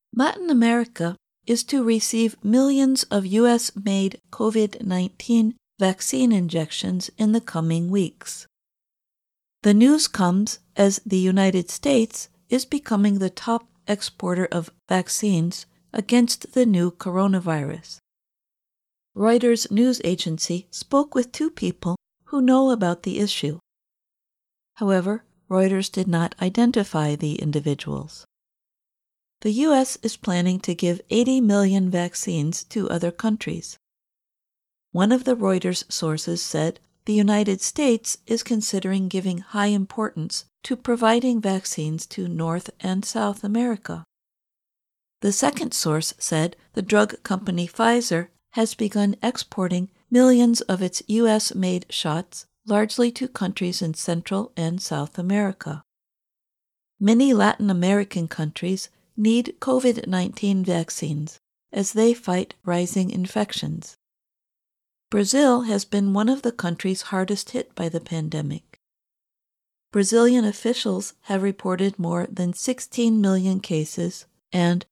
Latin America is to receive millions of U.S.-made COVID-19 vaccine injections in the coming weeks. The news comes as the United States is becoming the top exporter of vaccines against the new coronavirus. Reuters news agency spoke with two people who know about the issue. However, Reuters did not identify the individuals. The U.S. is planning to give 80 million vaccines to other countries. One of the Reuters sources said the United States is considering giving high importance to providing vaccines to North and South America. The second source said the drug company Pfizer has begun exporting millions of its U.S.-made shots, largely to countries in Central and South America. Many Latin American countries need COVID-19 vaccines as they fight rising infections. Brazil has been one of the countries hardest hit by the pandemic. Brazilian officials have reported more than 16 million cases and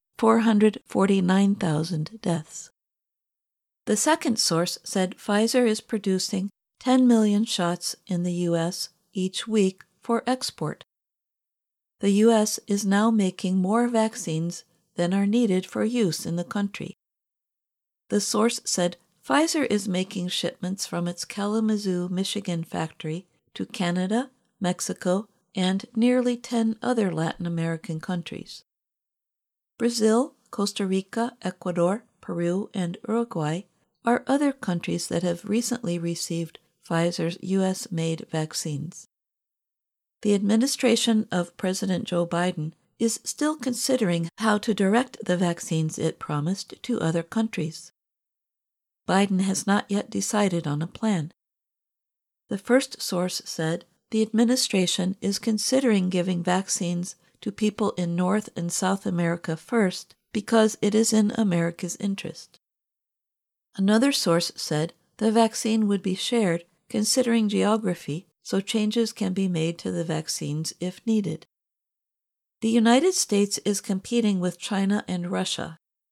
449,000 deaths. The second source said Pfizer is producing 10 million shots in the U.S. each week for export. The U.S. is now making more vaccines than are needed for use in the country. The source said Pfizer is making shipments from its Kalamazoo, Michigan factory to Canada, Mexico, and nearly 10 other Latin American countries. Brazil, Costa Rica, Ecuador, Peru, and Uruguay are other countries that have recently received Pfizer's U.S.-made vaccines. The administration of President Joe Biden is still considering how to direct the vaccines it promised to other countries. Biden has not yet decided on a plan. The first source said the administration is considering giving vaccines to people in North and South America first because it is in America's interest. Another source said the vaccine would be shared considering geography so changes can be made to the vaccines if needed. The United States is competing with China and Russia.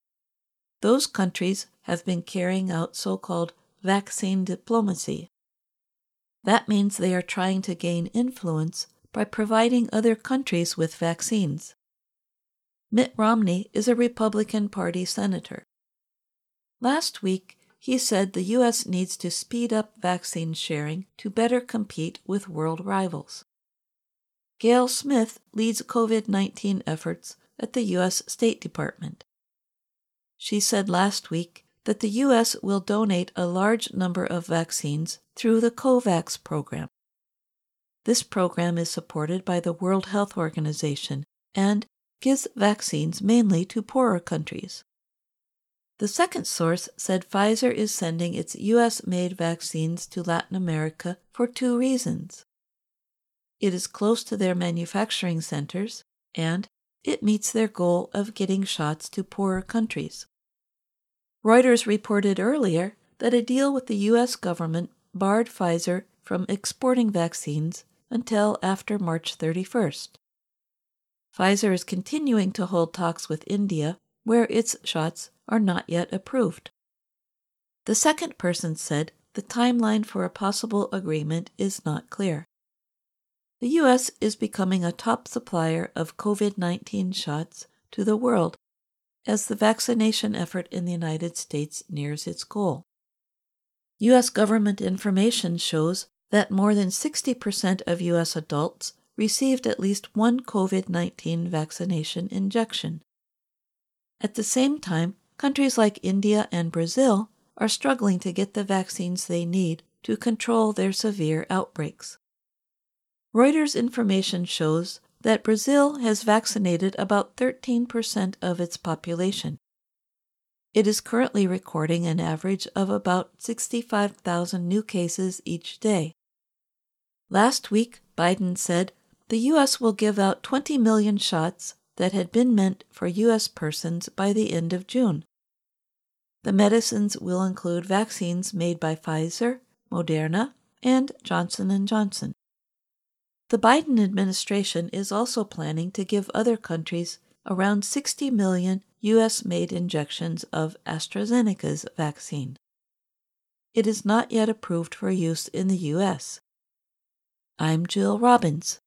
Those countries have been carrying out so-called vaccine diplomacy. That means they are trying to gain influence by providing other countries with vaccines. Mitt Romney is a Republican Party senator. Last week, he said the U.S. needs to speed up vaccine sharing to better compete with world rivals. Gail Smith leads COVID-19 efforts at the U.S. State Department. She said last week that the U.S. will donate a large number of vaccines through the COVAX program. This program is supported by the World Health Organization and gives vaccines mainly to poorer countries. The second source said Pfizer is sending its U.S.-made vaccines to Latin America for two reasons. It is close to their manufacturing centers, and it meets their goal of getting shots to poorer countries. Reuters reported earlier that a deal with the U.S. government barred Pfizer from exporting vaccines until after March 31st. Pfizer is continuing to hold talks with India, where its shots are not yet approved. The second person said the timeline for a possible agreement is not clear. The U.S. is becoming a top supplier of COVID-19 shots to the world as the vaccination effort in the United States nears its goal. U.S. government information shows that more than 60% of U.S. adults received at least one COVID-19 vaccination injection. At the same time, countries like India and Brazil are struggling to get the vaccines they need to control their severe outbreaks. Reuters information shows that Brazil has vaccinated about 13% of its population. It is currently recording an average of about 65,000 new cases each day. Last week, Biden said the U.S. will give out 20 million shots that had been meant for U.S. persons by the end of June. The medicines will include vaccines made by Pfizer, Moderna, and Johnson & Johnson. The Biden administration is also planning to give other countries around 60 million U.S.-made injections of AstraZeneca's vaccine. It is not yet approved for use in the U.S. I'm Jill Robbins.